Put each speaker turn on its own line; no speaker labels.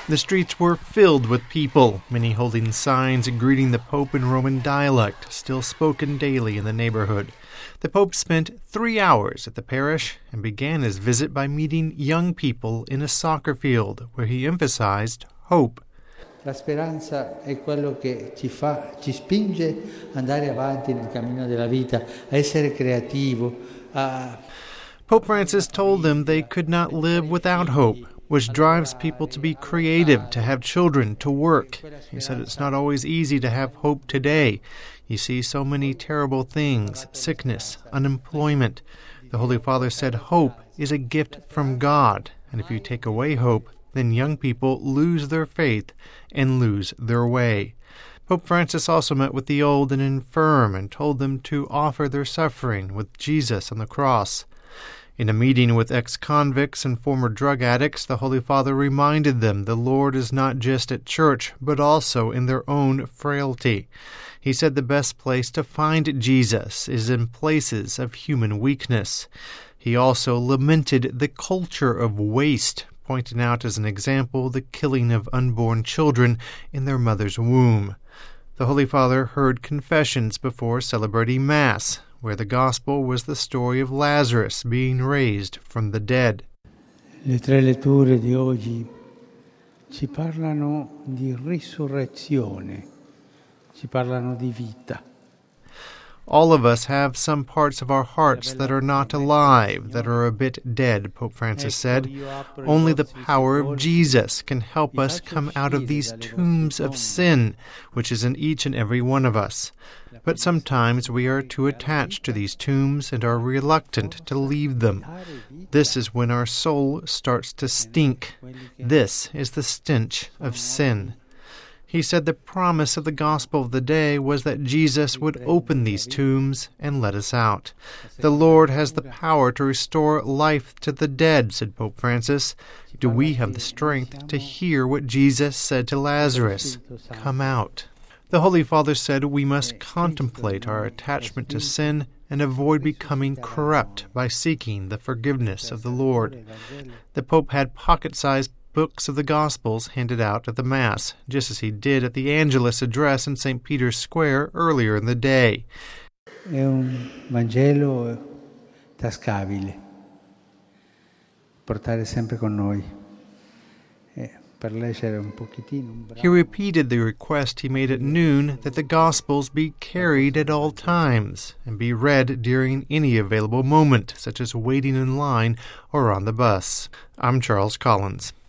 The streets were filled with people, many holding signs greeting the Pope in Roman dialect, still spoken daily in the neighborhood. The Pope spent 3 hours at the parish and began his visit by meeting young people in a soccer field, where he emphasized hope.
La speranza è quello che ci spinge andare avanti nel cammino della vita, a essere creativo.
Pope Francis told them they could not live without hope, which drives people to be creative, to have children, to work. He said it's not always easy to have hope today. You see so many terrible things, sickness, unemployment. The Holy Father said hope is a gift from God, and if you take away hope, then young people lose their faith and lose their way. Pope Francis also met with the old and infirm and told them to offer their suffering with Jesus on the cross. In a meeting with ex-convicts and former drug addicts, the Holy Father reminded them the Lord is not just at church, but also in their own frailty. He said the best place to find Jesus is in places of human weakness. He also lamented the culture of waste, pointing out as an example the killing of unborn children in their mother's womb. The Holy Father heard confessions before celebrating Mass, where the Gospel was the story of Lazarus being raised from the dead.
Le tre letture di oggi ci parlano di risurrezione, ci parlano di vita.
All of us have some parts of our hearts that are not alive, that are a bit dead, Pope Francis said. Only the power of Jesus can help us come out of these tombs of sin, which is in each and every one of us. But sometimes we are too attached to these tombs and are reluctant to leave them. This is when our soul starts to stink. This is the stench of sin. He said the promise of the gospel of the day was that Jesus would open these tombs and let us out. The Lord has the power to restore life to the dead, said Pope Francis. Do we have the strength to hear what Jesus said to Lazarus? Come out. The Holy Father said we must contemplate our attachment to sin and avoid becoming corrupt by seeking the forgiveness of the Lord. The Pope had pocket-sized books of the Gospels handed out at the Mass, just as he did at the Angelus address in St. Peter's Square earlier in the day.
È un Vangelo tascabile, portare sempre con noi.
He repeated the request he made at noon that the Gospels be carried at all times and be read during any available moment, such as waiting in line or on the bus. I'm Charles Collins.